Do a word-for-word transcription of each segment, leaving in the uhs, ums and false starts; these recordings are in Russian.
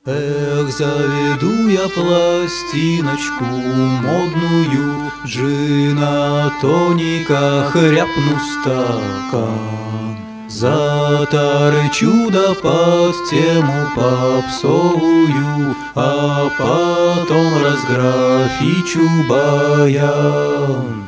Эх, заведу я пластиночку модную, джина, тоника, хряпну стакан. Затарчу да под тему попсовую, а потом разграфичу баян.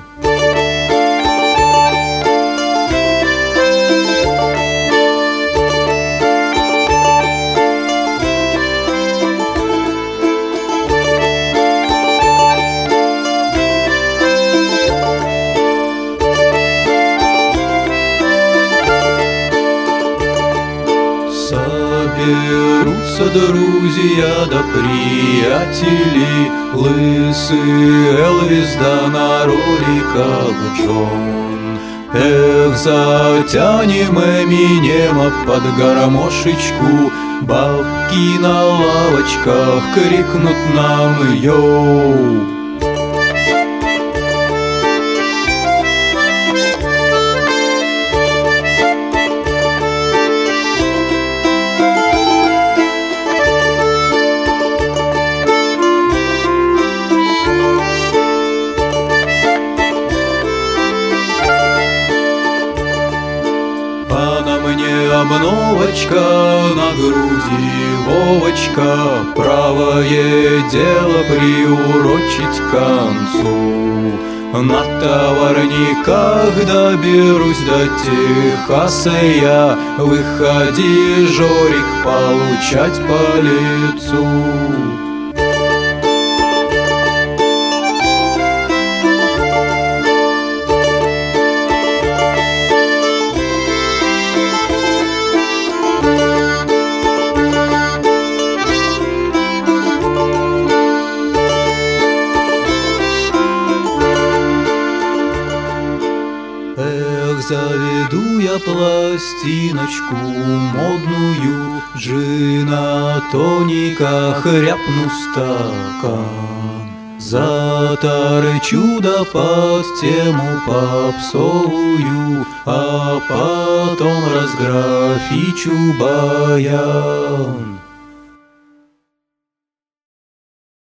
Соберутся друзья да приятели, лысый Элвис да на роликах Джон. Эх, затянем Эминема под гармошечку, бабки на лавочках крикнут нам йоу. Обновочка на груди, Вовочка, правое дело приурочить к концу. На товарниках доберусь до Техаса я, выходи, Жорик, получать по лицу. Эх, заведу я пластиночку модную, джина, тоника, хряпну стакан. Затарчу да под тему попсовую, а потом разграфичу баян.